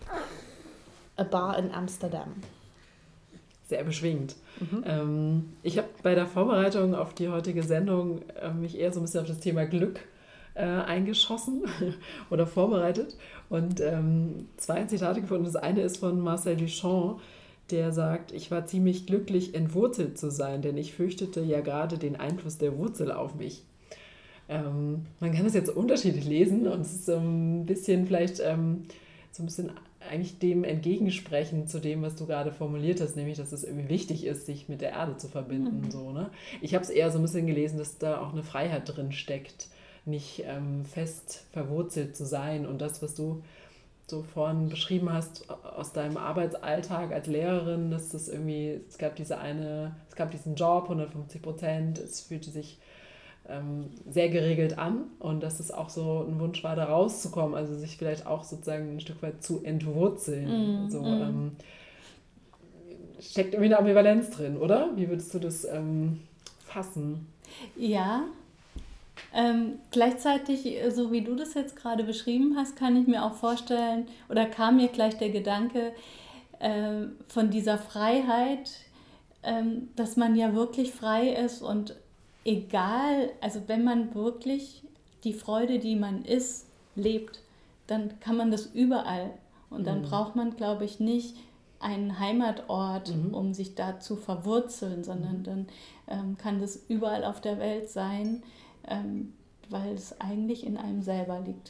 A Bar in Amsterdam. Sehr beschwingt. Mhm. Ähm, ich habe bei der Vorbereitung auf die heutige Sendung äh, mich eher so ein bisschen auf das Thema Glück äh, eingeschossen oder vorbereitet und ähm, zwei Zitate gefunden. Das eine ist von Marcel Duchamp, der sagt, ich war ziemlich glücklich, entwurzelt zu sein, denn ich fürchtete ja gerade den Einfluss der Wurzel auf mich. Ähm, man kann das jetzt unterschiedlich lesen und es ist so ein bisschen vielleicht ähm, so ein bisschen eigentlich dem entgegensprechen zu dem, was du gerade formuliert hast, nämlich, dass es irgendwie wichtig ist, sich mit der Erde zu verbinden. Mhm. So, ne? Ich habe es eher so ein bisschen gelesen, dass da auch eine Freiheit drin steckt, nicht ähm, fest verwurzelt zu sein und das, was du so vorhin beschrieben hast aus deinem Arbeitsalltag als Lehrerin, dass das irgendwie, es gab diese eine, es gab diesen Job, hundertfünfzig Prozent, es fühlte sich ähm, sehr geregelt an und dass es auch so ein Wunsch war, da rauszukommen, also sich vielleicht auch sozusagen ein Stück weit zu entwurzeln. Mm, so, mm. ähm, steckt irgendwie eine Ambivalenz drin, oder? Wie würdest du das ähm, fassen? Ja, ähm, gleichzeitig, so wie du das jetzt gerade beschrieben hast, kann ich mir auch vorstellen, oder kam mir gleich der Gedanke äh, von dieser Freiheit, ähm, dass man ja wirklich frei ist und egal, also wenn man wirklich die Freude, die man ist, lebt, dann kann man das überall. Und dann Mhm. braucht man, glaube ich, nicht einen Heimatort, Mhm. um sich da zu verwurzeln, sondern dann ähm, kann das überall auf der Welt sein, ähm, weil es eigentlich in einem selber liegt.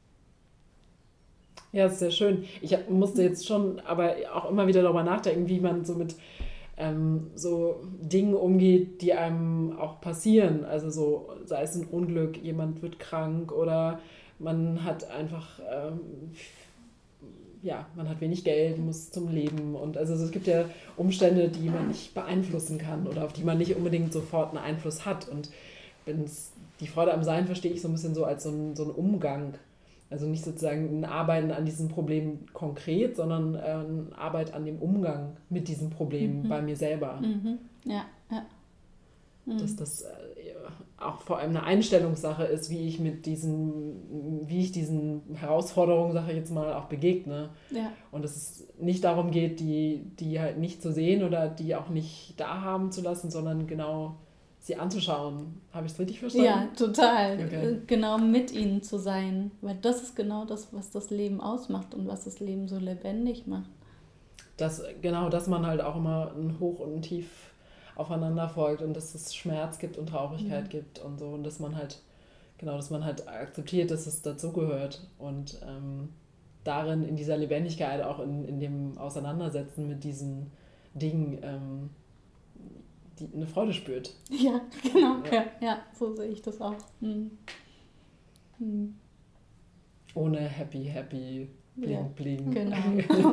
Ja, das ist sehr schön. Ich hab, musste jetzt schon aber auch immer wieder darüber nachdenken, wie man so mit ähm, so Dingen umgeht, die einem auch passieren. Also so, sei es ein Unglück, jemand wird krank oder man hat einfach, ähm, ja, man hat wenig Geld, muss zum Leben und also es gibt ja Umstände, die man nicht beeinflussen kann oder auf die man nicht unbedingt sofort einen Einfluss hat. Und wenn's, die Freude am Sein verstehe ich so ein bisschen so als so ein, so ein Umgang. Also nicht sozusagen ein Arbeiten an diesem Problem konkret, sondern äh, eine Arbeit an dem Umgang mit diesem Problem Mhm. bei mir selber. Mhm. Ja, ja. Mhm. Dass das äh, auch vor allem eine Einstellungssache ist, wie ich mit diesen, wie ich diesen Herausforderungen, sage ich jetzt mal, auch begegne. Ja. Und dass es nicht darum geht, die, die halt nicht zu sehen oder die auch nicht da haben zu lassen, sondern genau sie anzuschauen. Habe ich es richtig verstanden? Ja, total. Okay. Äh, Genau mit ihnen zu sein. Weil das ist genau das, was das Leben ausmacht und was das Leben so lebendig macht. Dass, genau, dass man halt auch immer ein Hoch und ein Tief aufeinander folgt und dass es Schmerz gibt und Traurigkeit Mhm. gibt und so. Und dass man halt, genau, dass man halt akzeptiert, dass es dazugehört. Und ähm, darin, in dieser Lebendigkeit, auch in, in dem Auseinandersetzen mit diesen Dingen, ähm, die eine Freude spürt. Ja, genau. Ja. Ja, ja so sehe ich das auch. Mhm. Mhm. Ohne happy, happy, bling, Ja, bling. Genau.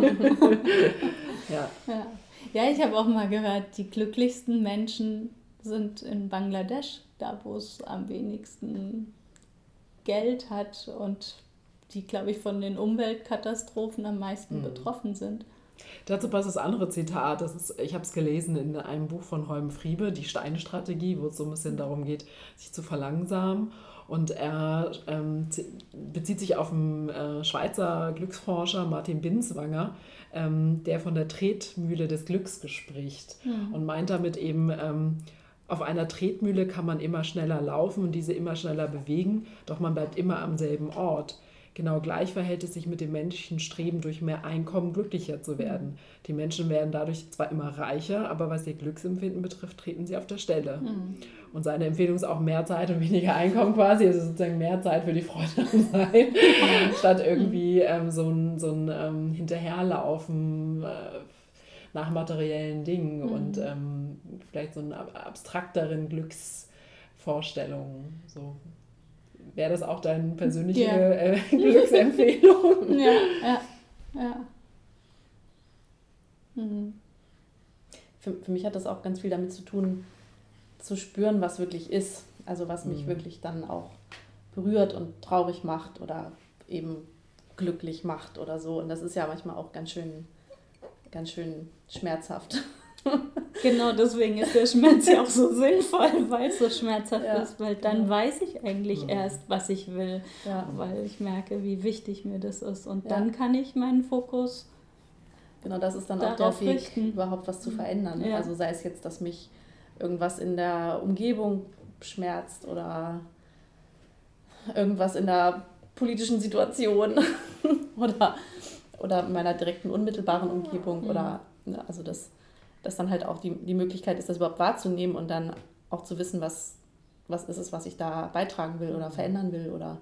Ja. Ja, ja, ich habe auch mal gehört, die glücklichsten Menschen sind in Bangladesch, da wo es am wenigsten Geld hat und die, glaube ich, von den Umweltkatastrophen am meisten Mhm. betroffen sind. Dazu passt das andere Zitat, das ist, ich habe es gelesen in einem Buch von Holm Friebe, die Steinstrategie, wo es so ein bisschen darum geht, sich zu verlangsamen. Und er ähm, zi- bezieht sich auf einen äh, Schweizer Glücksforscher, Martin Binswanger, ähm, der von der Tretmühle des Glücks spricht und meint damit eben, ähm, auf einer Tretmühle kann man immer schneller laufen und diese immer schneller bewegen, doch man bleibt immer am selben Ort. Genau gleich verhält es sich mit dem menschlichen Streben, durch mehr Einkommen glücklicher zu werden. Die Menschen werden dadurch zwar immer reicher, aber was ihr Glücksempfinden betrifft, treten sie auf der Stelle. Und seine Empfehlung ist auch mehr Zeit und weniger Einkommen quasi, also sozusagen mehr Zeit für die Freude am Sein, statt irgendwie ähm, so ein, so ein ähm, Hinterherlaufen äh, nach materiellen Dingen und ähm, vielleicht so eine ab- abstrakteren Glücksvorstellungen. So. Wäre das auch deine persönliche Ja. äh, Glücksempfehlung? Ja, ja, ja. Mhm. Für, für mich hat das auch ganz viel damit zu tun, zu spüren, was wirklich ist. Also was mich Mhm. wirklich dann auch berührt und traurig macht oder eben glücklich macht oder so. Und das ist ja manchmal auch ganz schön, ganz schön schmerzhaft. Genau deswegen ist der Schmerz ja auch so sinnvoll, weil es so schmerzhaft Ja, ist, weil dann genau. weiß ich eigentlich Mhm. erst, was ich will, Ja, weil ich merke, wie wichtig mir das ist. Und Ja. dann kann ich meinen Fokus, genau, das ist dann auch der Darauf Weg, richten. überhaupt was zu verändern. ne? Ja. Also sei es jetzt, dass mich irgendwas in der Umgebung schmerzt oder irgendwas in der politischen Situation oder, oder in meiner direkten unmittelbaren Umgebung Mhm. oder ne, also das, dass dann halt auch die, die Möglichkeit ist, das überhaupt wahrzunehmen und dann auch zu wissen, was, was ist es, was ich da beitragen will oder verändern will oder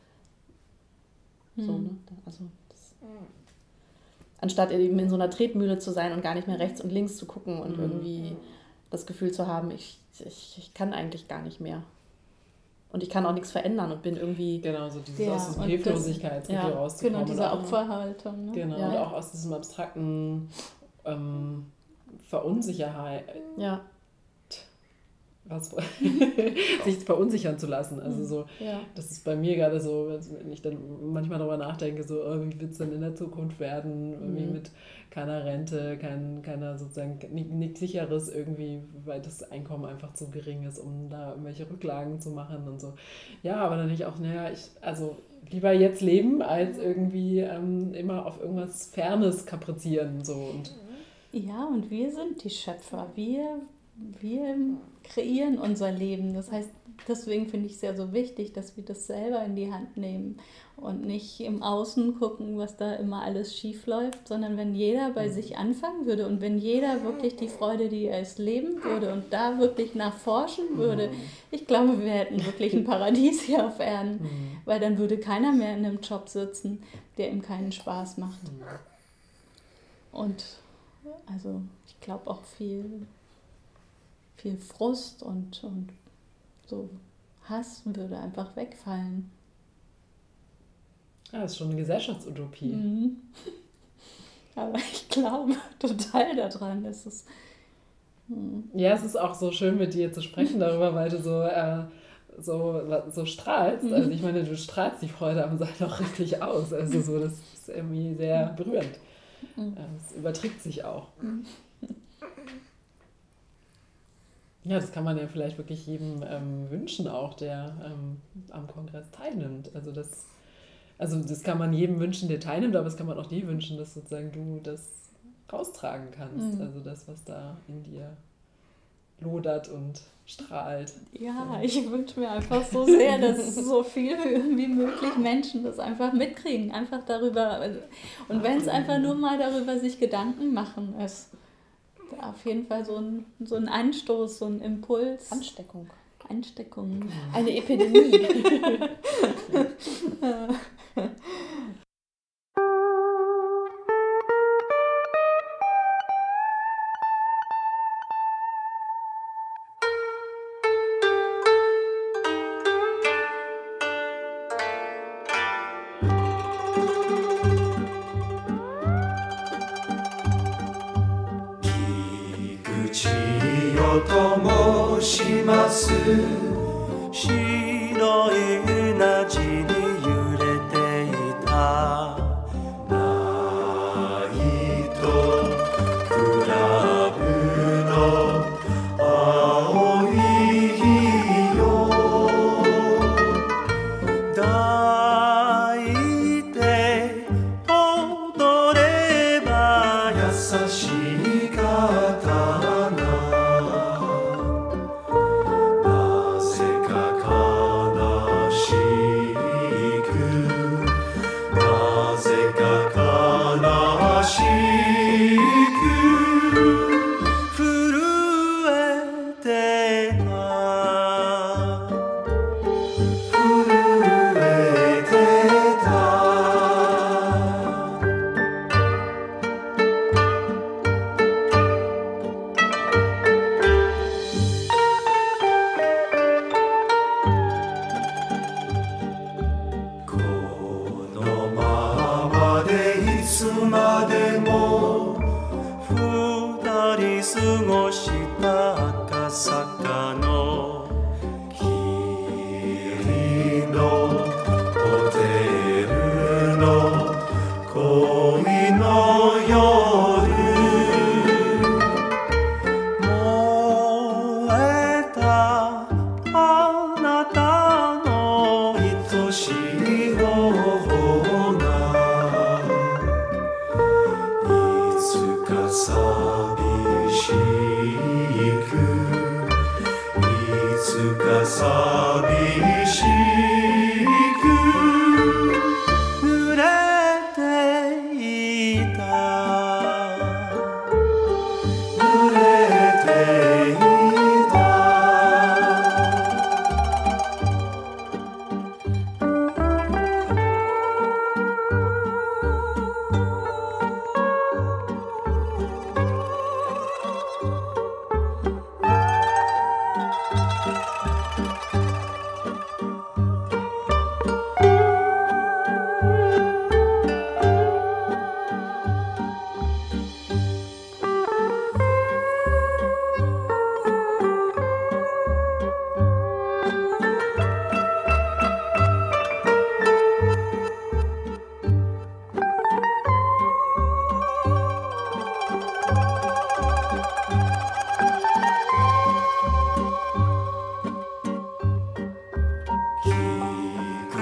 so. Mhm. Ne? Also das, anstatt eben in so einer Tretmühle zu sein und gar nicht mehr rechts und links zu gucken und Mhm. irgendwie das Gefühl zu haben, ich, ich, ich kann eigentlich gar nicht mehr. Und ich kann auch nichts verändern und bin irgendwie, Genau, so dieses Ja, aus diesem und das- Hilflosigkeitsgefühl ja, rauszukommen. genau, und diese auch- Opferhaltung. Ne? Genau, Ja. und auch aus diesem abstrakten ähm, Verunsicherheit, ja, was sich verunsichern zu lassen. Also so, Ja. das ist bei mir gerade so, wenn ich dann manchmal darüber nachdenke, so, oh, wie wird es denn in der Zukunft werden, irgendwie Mhm. mit keiner Rente, kein, keiner sozusagen, nichts Sicheres irgendwie, weil das Einkommen einfach zu gering ist, um da irgendwelche Rücklagen zu machen und so. Ja, aber dann denke ich auch, naja, ich, also lieber jetzt leben, als irgendwie ähm, immer auf irgendwas Fernes kaprizieren, so und Ja, und wir sind die Schöpfer. Wir, wir kreieren unser Leben. Das heißt, deswegen finde ich es ja so wichtig, dass wir das selber in die Hand nehmen und nicht im Außen gucken, was da immer alles schief läuft, sondern wenn jeder bei sich anfangen würde und wenn jeder wirklich die Freude, die er ist, leben würde und da wirklich nachforschen würde, ich glaube, wir hätten wirklich ein Paradies hier auf Erden, weil dann würde keiner mehr in einem Job sitzen, der ihm keinen Spaß macht. Und also ich glaube auch viel, viel Frust und, und so Hass würde einfach wegfallen. ja, das ist schon eine Gesellschaftsutopie. Mhm. Aber ich glaube total daran, dass es... Mhm. Ja, es ist auch so schön mit dir zu sprechen darüber, weil du so, äh, so, so strahlst. Also ich meine, du strahlst die Freude am Sein auch richtig aus. Also so, das ist irgendwie sehr berührend. Es überträgt sich auch. Ja, das kann man ja vielleicht wirklich jedem ähm, wünschen auch, der ähm, am Kongress teilnimmt. Also das, also das kann man jedem wünschen, der teilnimmt, aber das kann man auch dir wünschen, dass sozusagen du das raustragen kannst. Mhm. Also das, was da in dir lodert und strahlt. Ja, ich wünsche mir einfach so sehr, dass so viel wie möglich Menschen das einfach mitkriegen, einfach darüber. also- Und wenn es einfach nur mal darüber sich Gedanken machen ist, auf jeden Fall so ein, so ein Anstoß, so ein Impuls, Ansteckung. Ansteckung. Eine Epidemie. 「口よと申します」「白いうなじに揺れていた」「ナイトクラブの青い日よ」「抱いて踊れば優しい刀」なぜか悲しくなぜか悲しく震えてた震えてたこのままでいつまでも二人過ごした赤坂の霧のホテルの恋の夜燃えたあなたの愛しい頬がいつか寂しくいつか寂しく濡れていた濡れていた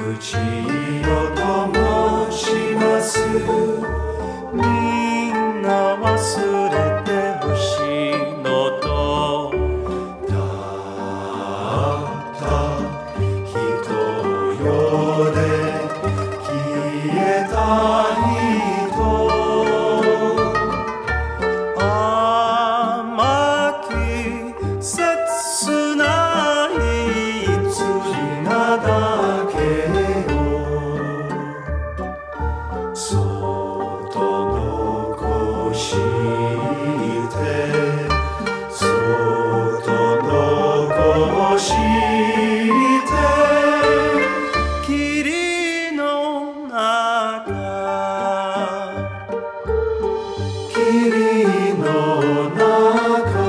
口よと申しますみんな忘れてほしいのとたった一人で消えた人甘き切ない絆だけをそっと残してそっと残して霧の中霧の中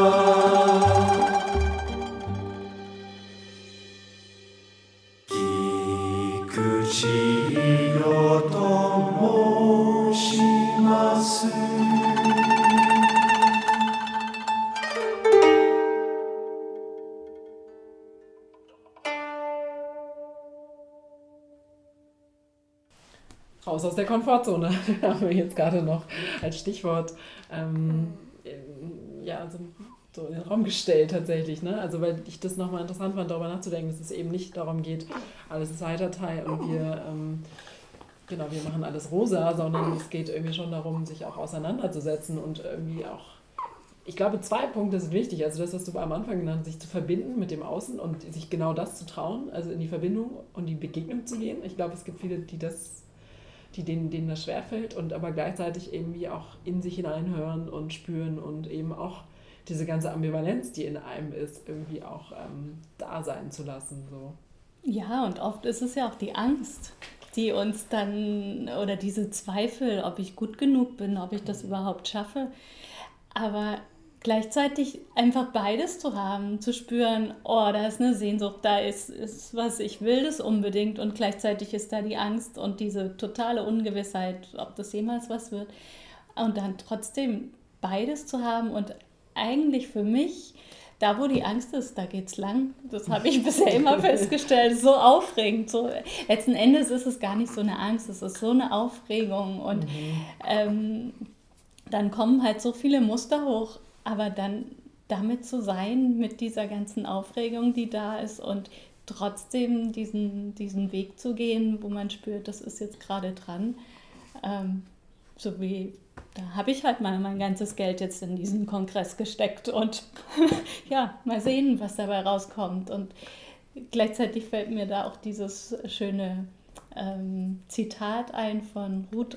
菊池よと申します Raus aus der Komfortzone, haben wir jetzt gerade noch als Stichwort ähm, ja, also so in den Raum gestellt tatsächlich. Ne? Also weil ich das nochmal interessant fand, darüber nachzudenken, dass es eben nicht darum geht, alles ist Heiterteil und wir, ähm, genau, wir machen alles rosa, sondern es geht irgendwie schon darum, sich auch auseinanderzusetzen und irgendwie auch, ich glaube, zwei Punkte sind wichtig. Also das, was du am Anfang genannt hast, sich zu verbinden mit dem Außen und sich genau das zu trauen, also in die Verbindung und die Begegnung zu gehen. Ich glaube, es gibt viele, die das die denen, denen das schwerfällt und aber gleichzeitig irgendwie auch in sich hineinhören und spüren und eben auch diese ganze Ambivalenz, die in einem ist, irgendwie auch ähm, da sein zu lassen. So. Ja, und oft ist es ja auch die Angst, die uns dann, oder diese Zweifel, ob ich gut genug bin, ob ich das überhaupt schaffe. Aber gleichzeitig einfach beides zu haben, zu spüren, oh, da ist eine Sehnsucht, da ist, ist was, ich will das unbedingt und gleichzeitig ist da die Angst und diese totale Ungewissheit, ob das jemals was wird. Und dann trotzdem beides zu haben und eigentlich für mich, da wo die Angst ist, da geht's lang. Das habe ich bisher immer festgestellt, so aufregend. So. Letzten Endes ist es gar nicht so eine Angst, es ist so eine Aufregung und mhm. ähm, dann kommen halt so viele Muster hoch. Aber dann damit zu sein, mit dieser ganzen Aufregung, die da ist und trotzdem diesen, diesen Weg zu gehen, wo man spürt, das ist jetzt gerade dran. Ähm, so wie, da habe ich halt mal mein ganzes Geld jetzt in diesen Kongress gesteckt und ja, mal sehen, was dabei rauskommt. Und gleichzeitig fällt mir da auch dieses schöne ähm, Zitat ein von Ruth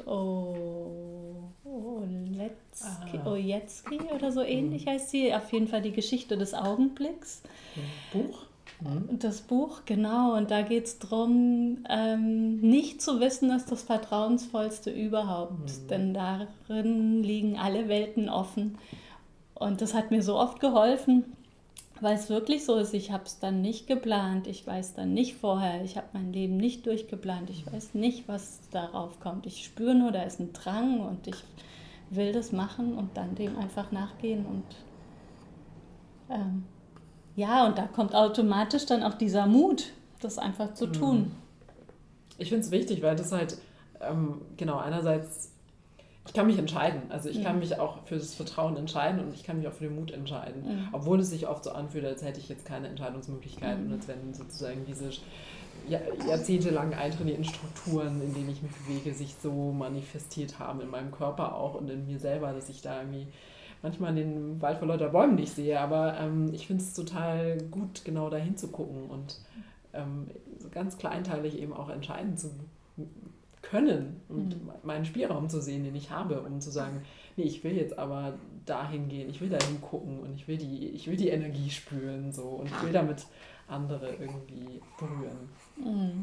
Oletzky, ah. Ojetzky oder so ähnlich mhm. heißt sie. Auf jeden Fall die Geschichte des Augenblicks. Buch? Mhm. Das Buch, genau. Und da geht es darum, ähm, nicht zu wissen, ist das Vertrauensvollste überhaupt. Mhm. Denn darin liegen alle Welten offen. Und das hat mir so oft geholfen, weil es wirklich so ist, ich habe es dann nicht geplant, ich weiß dann nicht vorher, ich habe mein Leben nicht durchgeplant, ich weiß nicht, was darauf kommt. Ich spüre nur, da ist ein Drang und ich will das machen und dann dem einfach nachgehen. Und ähm, ja, und da kommt automatisch dann auch dieser Mut, das einfach zu tun. Ich finde es wichtig, weil das halt, ähm, genau, einerseits, ich kann mich entscheiden. Also ich ja. kann mich auch für das Vertrauen entscheiden und ich kann mich auch für den Mut entscheiden. Ja. Obwohl es sich oft so anfühlt, als hätte ich jetzt keine Entscheidungsmöglichkeit mhm. und als wenn sozusagen diese jahrzehntelang eintrainierten Strukturen, in denen ich mich bewege, sich so manifestiert haben in meinem Körper auch und in mir selber, dass ich da irgendwie manchmal den Wald vor lauter Bäumen nicht sehe. Aber ähm, ich finde es total gut, genau da hinzugucken und ähm, so ganz kleinteilig eben auch entscheiden zu können und mhm. meinen Spielraum zu sehen, den ich habe, um zu sagen, nee, ich will jetzt aber dahin gehen, ich will dahin gucken und ich will die, ich will die Energie spüren so und ich will damit andere irgendwie berühren. Mhm.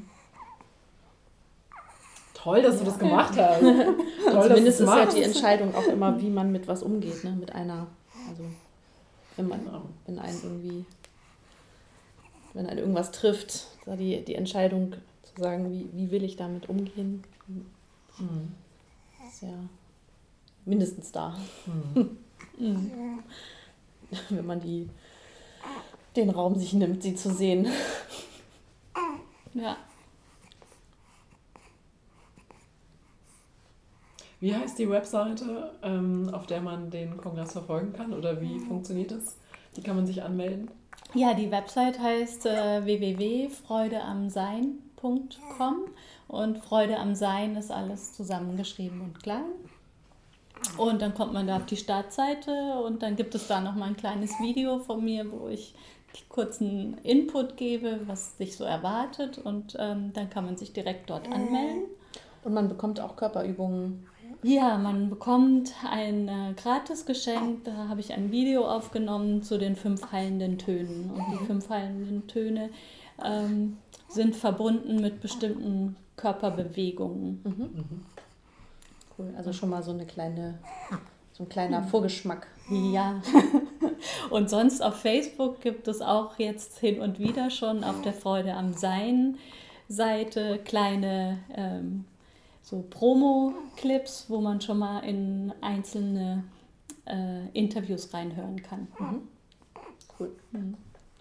Toll, dass ja. du das gemacht hast. Toll, zumindest ist ja die Entscheidung auch immer, wie man mit was umgeht, ne? Mit einer, also wenn man, genau. wenn einen irgendwie, wenn einen irgendwas trifft, da die, die Entscheidung zu sagen, wie, wie will ich damit umgehen, mhm. ist ja mindestens da. Mhm. Mhm. Wenn man die, den Raum sich nimmt, sie zu sehen. Ja. Wie heißt die Webseite, ähm, auf der man den Kongress verfolgen kann? Oder wie funktioniert das? Wie kann man sich anmelden? Ja, die Website heißt äh, w w w punkt freude am sein punkt com und Freude am Sein ist alles zusammengeschrieben und klein. Und dann kommt man da auf die Startseite und dann gibt es da nochmal ein kleines Video von mir, wo ich kurzen Input gebe, was sich so erwartet und ähm, dann kann man sich direkt dort anmelden. Und man bekommt auch Körperübungen. Ja, man bekommt ein äh, Gratisgeschenk, da habe ich ein Video aufgenommen zu den fünf heilenden Tönen. Und die fünf heilenden Töne ähm, sind verbunden mit bestimmten Körperbewegungen. Mhm. Cool, also schon mal so eine kleine, so ein kleiner Vorgeschmack. Ja, und sonst auf Facebook gibt es auch jetzt hin und wieder schon auf der Freude am Sein Seite kleine ähm, so Promo-Clips, wo man schon mal in einzelne äh, Interviews reinhören kann. Mhm. Cool. Mhm.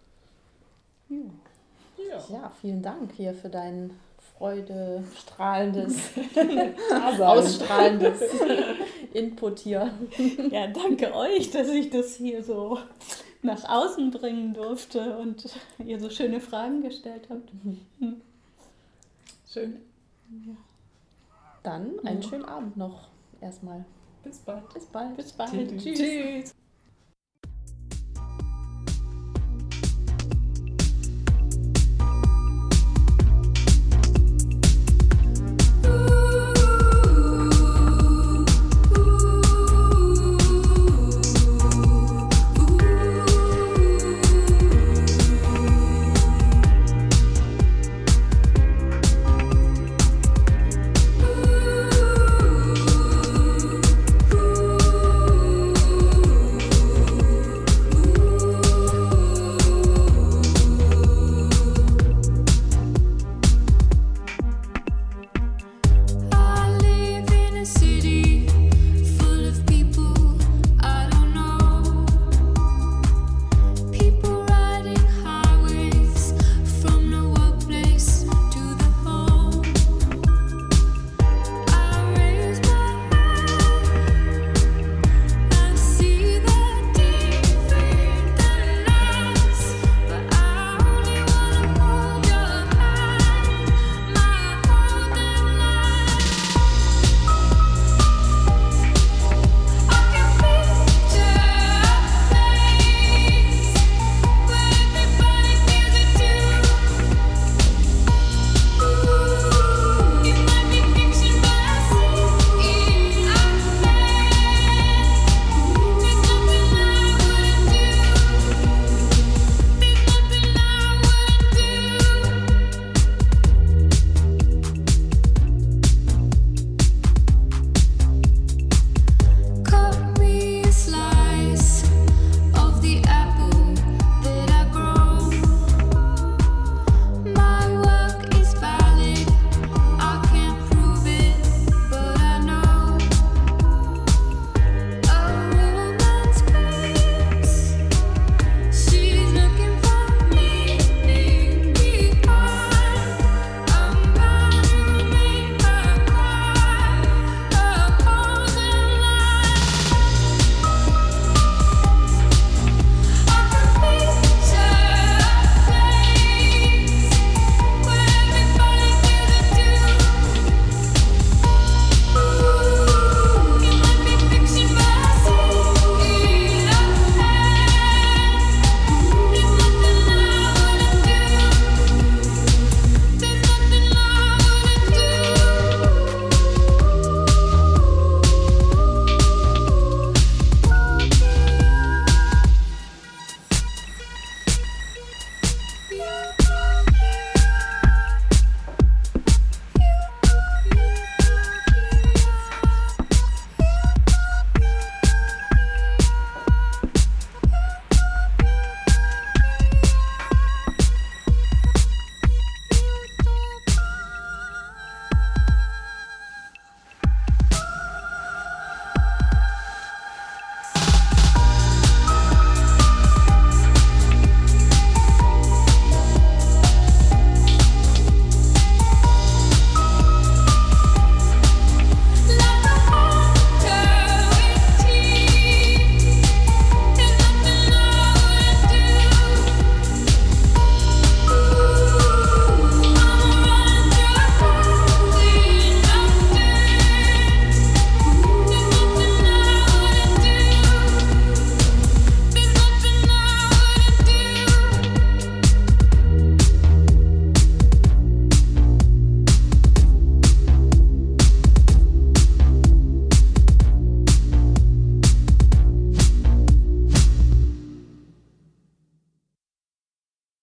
Ja. Ja, vielen Dank hier für dein freudestrahlendes, Dasein. ausstrahlendes Input hier. Ja, danke euch, dass ich das hier so nach außen bringen durfte und ihr so schöne Fragen gestellt habt. Schön. Dann einen schönen Abend noch erstmal. Bis bald. Bis bald. Bis bald. Tschüss. Tschüss.